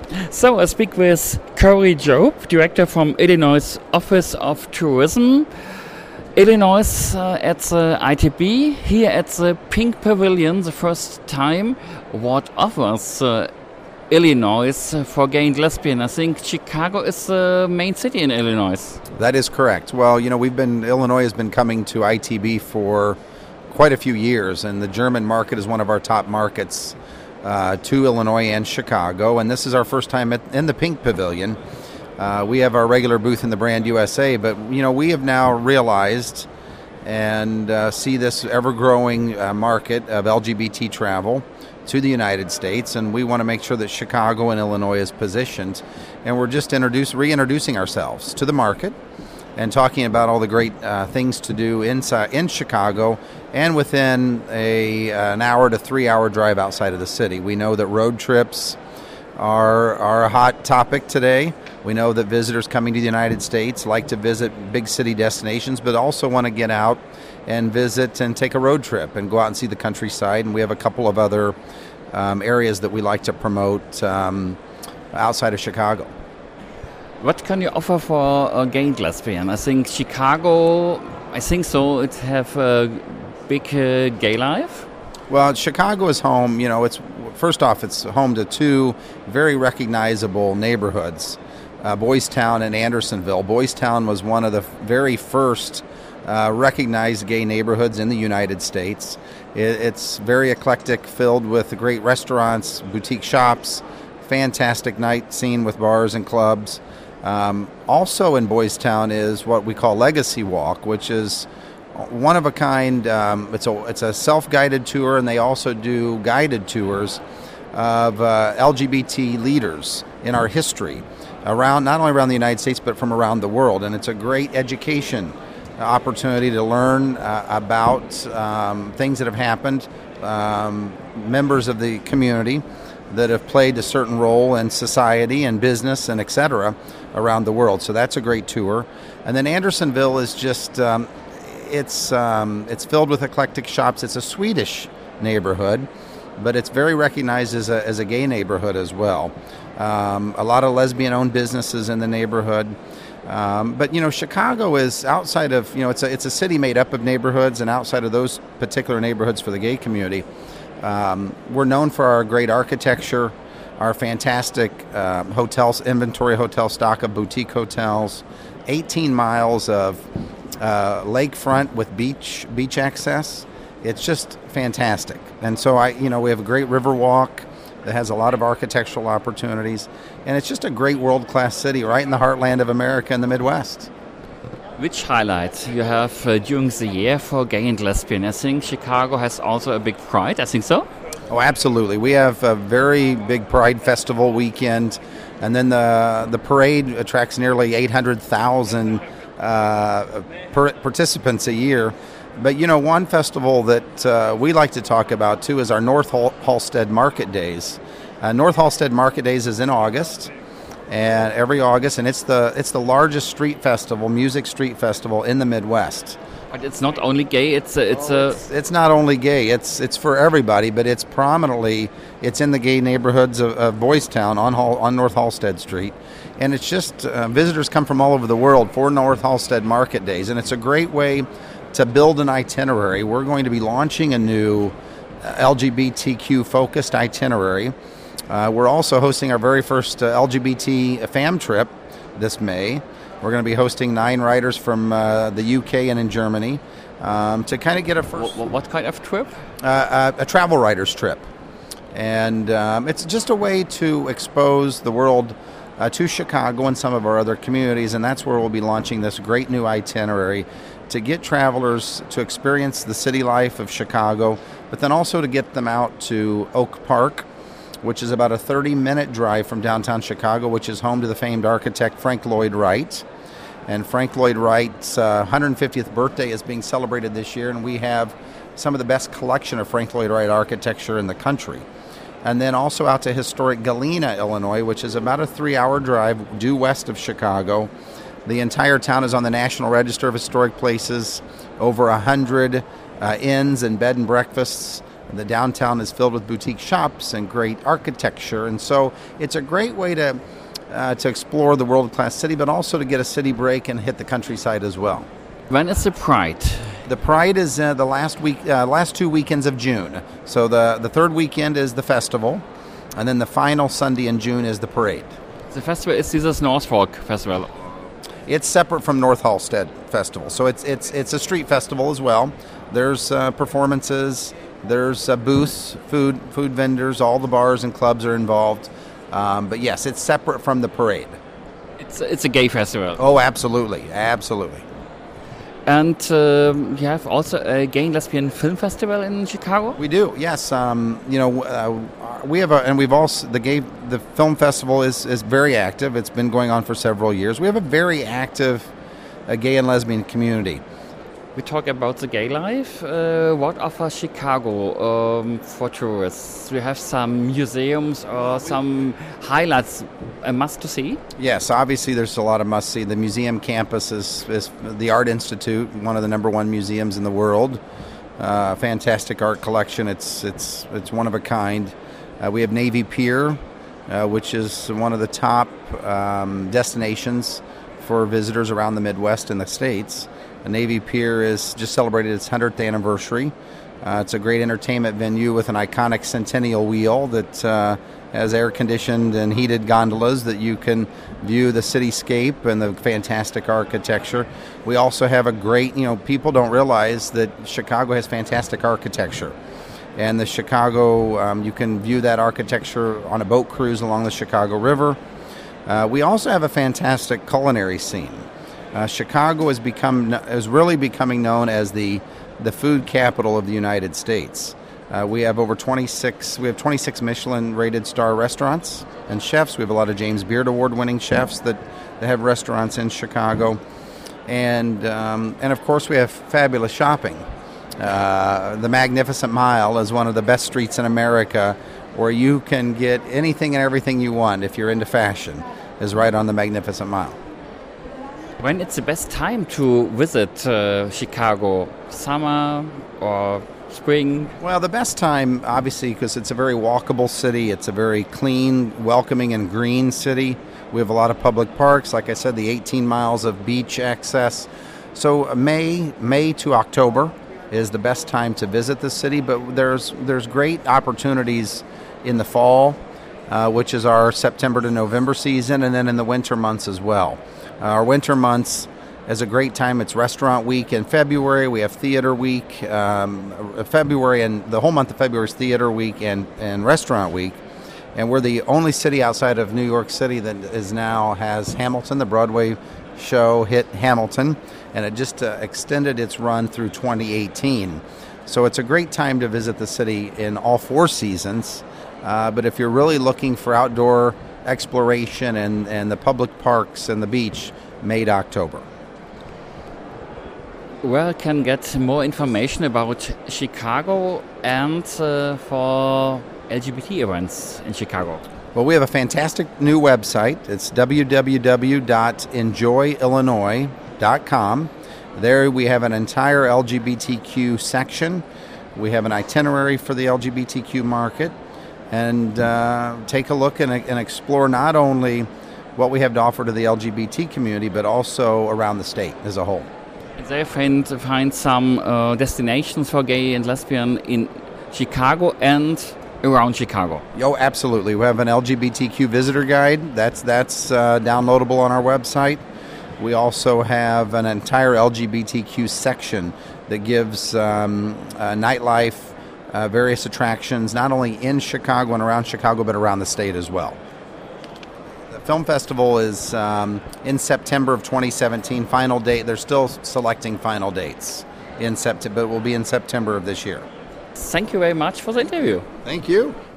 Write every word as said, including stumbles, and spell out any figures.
So I speak with Corey Job, director from Illinois Office of Tourism. Illinois uh, at the I T B, here at the Pink Pavilion, the first time. What offers uh, Illinois for gay and lesbian? I think Chicago is the main city in Illinois. That is correct. Well, you know, we've been Illinois has been coming to I T B for quite a few years, and the German market is one of our top markets uh, to Illinois and Chicago. And this is our first time at, in the Pink Pavilion. Uh, we have our regular booth in the Brand U S A, but you know, we have now realized and uh, see this ever-growing uh, market of L G B T travel to the United States, and we want to make sure that Chicago and Illinois is positioned. And we're just introduce, reintroducing ourselves to the market and talking about all the great uh, things to do inside in Chicago and within a an hour to three-hour drive outside of the city. We know that road trips are are a hot topic today. We know that visitors coming to the United States like to visit big city destinations, but also want to get out and visit and take a road trip and go out and see the countryside. And we have a couple of other um, areas that we like to promote um, outside of Chicago. What can you offer for a gay and lesbian? I think Chicago, I think so, it have a big uh, gay life. Well, Chicago is home, you know, it's first off, it's home to two very recognizable neighborhoods, uh, Boys Town and Andersonville. Boys Town was one of the very first uh, recognized gay neighborhoods in the United States. It, it's very eclectic, filled with great restaurants, boutique shops, fantastic night scene with bars and clubs. Um, also in Boys Town is what we call Legacy Walk, which is one of a kind. Um, it's a it's a self-guided tour, and they also do guided tours of uh, L G B T leaders in our history, around not only around the United States but from around the world. And it's a great education opportunity to learn uh, about um, things that have happened, um, members of the community that have played a certain role in society and business and et cetera around the world. So that's a great tour. And then Andersonville is just. Um, It's um, it's filled with eclectic shops. It's a Swedish neighborhood, but it's very recognized as a as a gay neighborhood as well. Um, a lot of lesbian-owned businesses in the neighborhood. Um, but you know, Chicago is outside of you know it's a it's a city made up of neighborhoods, and outside of those particular neighborhoods for the gay community, um, we're known for our great architecture, our fantastic uh, hotels inventory, hotel stock of boutique hotels, eighteen miles of Uh, lakefront with beach beach access. It's just fantastic. And so I, you know, we have a great river walk that has a lot of architectural opportunities, and it's just a great world-class city right in the heartland of America in the Midwest. Which highlights you have uh, during the year for gay and lesbian? I think Chicago has also a big pride. I think so. Oh, absolutely. We have a very big Pride Festival weekend, and then the the parade attracts nearly eight hundred thousand Uh, per- participants a year. But you know, one festival that uh, we like to talk about too is our North Hal- Halstead Market Days. Uh, North Halstead Market Days is in August, and every August, and it's the it's the largest street festival, music street festival in the Midwest. But it's not only gay; it's a, it's a. It's, it's not only gay; it's it's for everybody. But it's prominently it's in the gay neighborhoods of, of Boys Town on Hall, on North Halstead Street. And it's just, uh, visitors come from all over the world for North Halstead Market Days. And it's a great way to build an itinerary. We're going to be launching a new uh, L G B T Q-focused itinerary. Uh, we're also hosting our very first uh, L G B T fam trip this May. We're going to be hosting nine riders from uh, the U K and in Germany um, to kind of get a first... What, what kind of trip? Uh, uh, a travel writers trip. And um, it's just a way to expose the world Uh, to Chicago and some of our other communities, and that's where we'll be launching this great new itinerary to get travelers to experience the city life of Chicago, but then also to get them out to Oak Park, which is about a thirty-minute drive from downtown Chicago, which is home to the famed architect Frank Lloyd Wright. And Frank Lloyd Wright's uh, one hundred fiftieth birthday is being celebrated this year, and we have some of the best collection of Frank Lloyd Wright architecture in the country. And then also out to historic Galena, Illinois, which is about a three-hour drive due west of Chicago. The entire town is on the National Register of Historic Places. Over a hundred uh, inns and bed and breakfasts The downtown is filled with boutique shops and great architecture, and so it's a great way to uh, to explore the world-class city, but also to get a city break and hit the countryside as well. When is the Pride? The Pride is uh, the last week, uh, last two weekends of June. So the the third weekend is the festival, and then the final Sunday in June is the parade. The festival is this Norfolk Festival. It's separate from North Halstead Festival, so it's it's it's a street festival as well. There's uh, performances, there's uh, booths, food food vendors, all the bars and clubs are involved. Um, but yes, it's separate from the parade. It's it's a gay festival. Oh, absolutely, absolutely. And um, you have also a gay and lesbian film festival in Chicago. We do, yes. Um, you know, uh, we have a, and we've also the gay the film festival is is very active. It's been going on for several years. We have a very active uh, gay and lesbian community. We talk about the gay life. Uh, what offers Chicago um, for tourists? We have some museums or some highlights a must to see? Yes, obviously there's a lot of must see. The museum campus is, is the Art Institute, one of the number one museums in the world. Uh, fantastic art collection. It's it's it's one of a kind. Uh, we have Navy Pier, uh, which is one of the top um, destinations for visitors around the Midwest and the States. Navy Pier is just celebrated its one hundredth anniversary. Uh, it's a great entertainment venue with an iconic Centennial wheel that uh, has air-conditioned and heated gondolas that you can view the cityscape and the fantastic architecture. We also have a great, you know, people don't realize that Chicago has fantastic architecture. And the Chicago, um, you can view that architecture on a boat cruise along the Chicago River. Uh, we also have a fantastic culinary scene. Uh, Chicago has become is really becoming known as the the food capital of the United States. Uh, we have over twenty-six we have twenty-six Michelin rated star restaurants and chefs. We have a lot of James Beard Award winning chefs that, that have restaurants in Chicago, and um, and of course we have fabulous shopping. Uh, the Magnificent Mile is one of the best streets in America, where you can get anything and everything you want if you're into fashion. Is right on the Magnificent Mile. When it's the best time to visit uh, Chicago? Summer or spring? Well, the best time, obviously, because it's a very walkable city. It's a very clean, welcoming, and green city. We have a lot of public parks. Like I said, the eighteen miles of beach access. So May, May to October is the best time to visit the city. But there's there's great opportunities in the fall, uh, which is our September to November season, and then in the winter months as well. Uh, our winter months is a great time. It's Restaurant Week in February. We have Theater Week. Um, February and the whole month of February is Theater Week and, and Restaurant Week. And we're the only city outside of New York City that is now has Hamilton, the Broadway show hit Hamilton, and it just uh, extended its run through twenty eighteen. So it's a great time to visit the city in all four seasons. Uh, but if you're really looking for outdoor exploration and, and the public parks and the beach, May to October. Where can get more information about Chicago and uh, for L G B T events in Chicago? Well, we have a fantastic new website. It's w w w dot enjoy illinois dot com. There we have an entire L G B T Q section. We have an itinerary for the L G B T Q market. And uh, take a look and, and explore not only what we have to offer to the L G B T community, but also around the state as a whole. They find, find some uh, destinations for gay and lesbian in Chicago and around Chicago. Oh, absolutely. We have an L G B T Q visitor guide. That's, that's uh, downloadable on our website. We also have an entire L G B T Q section that gives um, uh, nightlife, Uh, various attractions, not only in Chicago and around Chicago, but around the state as well. The film festival is um, in September of twenty seventeen. Final date, they're still selecting final dates in September, but it will be in September of this year. Thank you very much for the interview. Thank you.